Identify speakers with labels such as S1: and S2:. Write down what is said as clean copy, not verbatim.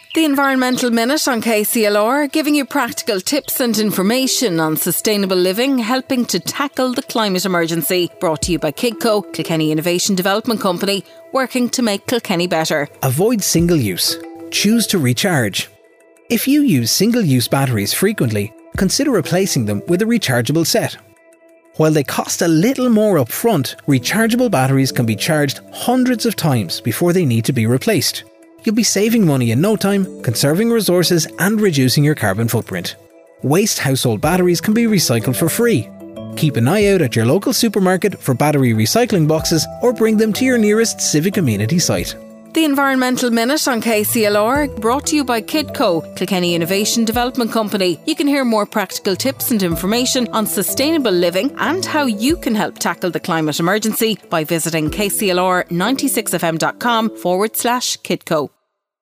S1: The Environmental Minute on KCLR, giving you practical tips and information on sustainable living, helping to tackle the climate emergency. Brought to you by Kidco, Kilkenny Innovation Development Company, working to make Kilkenny better.
S2: Avoid single use. Choose to recharge. If you use single-use batteries frequently, consider replacing them with a rechargeable set. While they cost a little more up front, rechargeable batteries can be charged hundreds of times before they need to be replaced. You'll be saving money in no time, conserving resources and reducing your carbon footprint. Waste household batteries can be recycled for free. Keep an eye out at your local supermarket for battery recycling boxes or bring them to your nearest civic amenity site.
S1: The Environmental Minute on KCLR, brought to you by Kidco, Kilkenny Innovation Development Company. You can hear more practical tips and information on sustainable living and how you can help tackle the climate emergency by visiting kclr96fm.com/Kidco.